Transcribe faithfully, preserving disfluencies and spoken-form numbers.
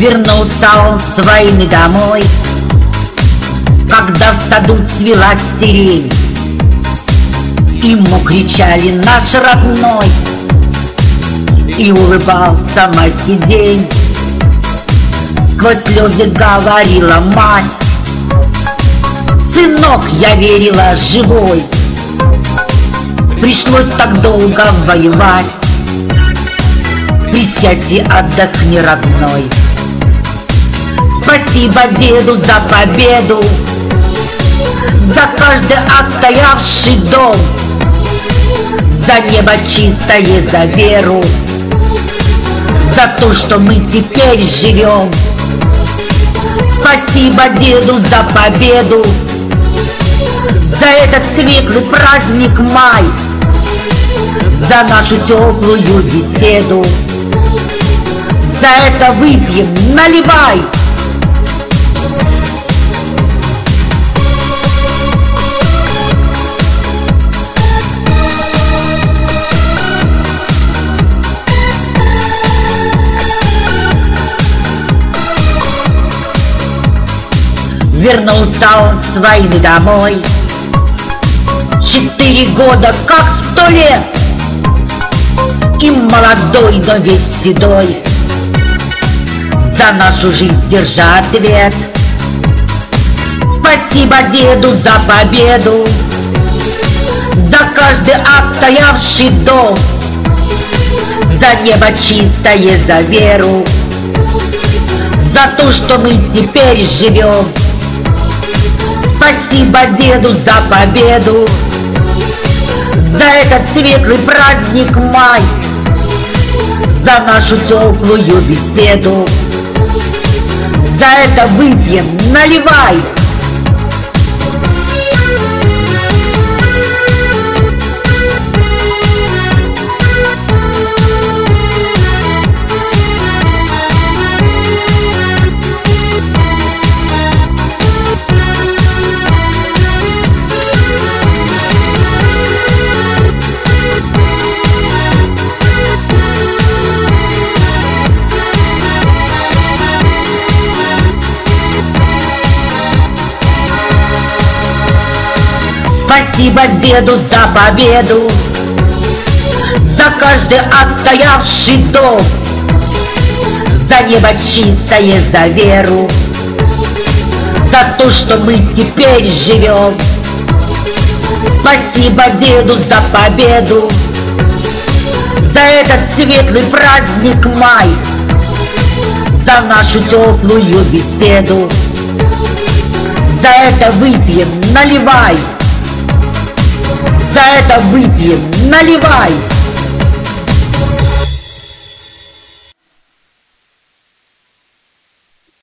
Вернулся он с войны домой, когда в саду цвела сирень. Ему кричали: наш родной, и улыбался майский день. Сквозь слезы говорила мать: сынок, я верила, живой. Пришлось так долго воевать. Присядь и отдохни, родной. Спасибо деду за победу, за каждый отстоявший дом, за небо чистое, за веру, за то, что мы теперь живем. Спасибо деду за победу, за этот светлый праздник май, за нашу теплую беседу. За это выпьем, наливай! Вернулся он с войны домой. Четыре года, как сто лет, и молодой, но весь седой, за нашу жизнь держа ответ. Спасибо деду за победу, за каждый отстоявший дом, за небо чистое, за веру, за то, что мы теперь живем. Спасибо деду за победу, за этот светлый праздник май, за нашу теплую беседу. За это выпьем, наливай! Спасибо деду за победу, за каждый отстоявший дом, за небо чистое, за веру, за то, что мы теперь живем. Спасибо деду за победу, за этот светлый праздник май, за нашу теплую беседу. За это выпьем, наливай! За это выпьем, наливай!